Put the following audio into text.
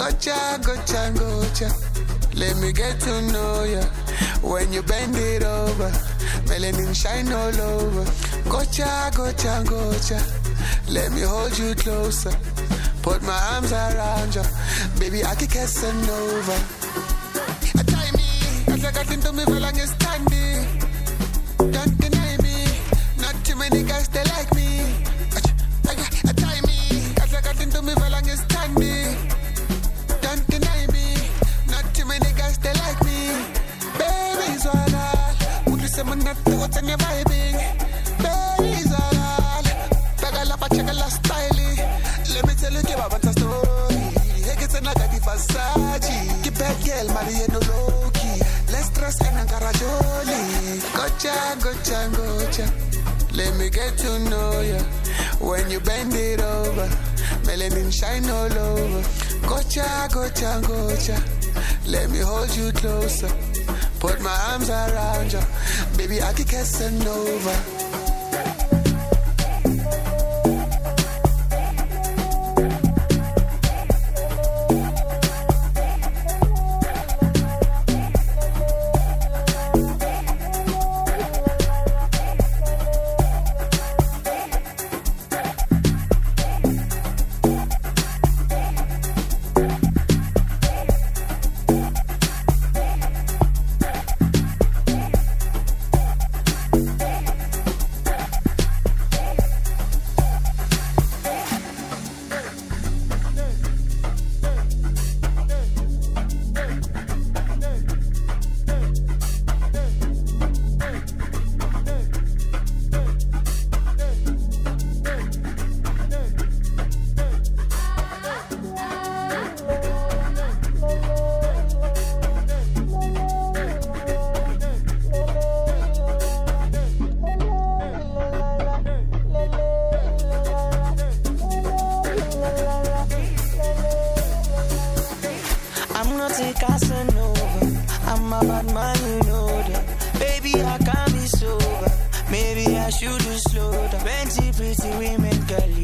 Gotcha, gotcha, gotcha. Let me get to know ya. When you bend it over, melanin shine all over. Gotcha, gotcha, gotcha. Let me hold you closer. Put my arms around you. Baby, I can kiss and over. Tie me, as I got into me for long standing. Don't deny me. Not too many guys, they like me. Tie me, as I got into me for long standing. Don't deny me. Not too many guys, they like me. Baby, it's all right. Would you say I'm not to what's in your vibing? Baby, it's all right. Bagalapa, check a last styling. Let me tell you about the story. Hey, get another Versace. Keep that girl, Maria no low-key. Let's trust and Angarajoli. Gotcha, gotcha, gotcha. Let me get to know ya. When you bend it over, melanin shine all over. Gotcha, gotcha, gotcha. Let me hold you closer. Put my arms around you. Baby, I can kiss and over. Maybe I should slow down. Plenty pretty women, girl,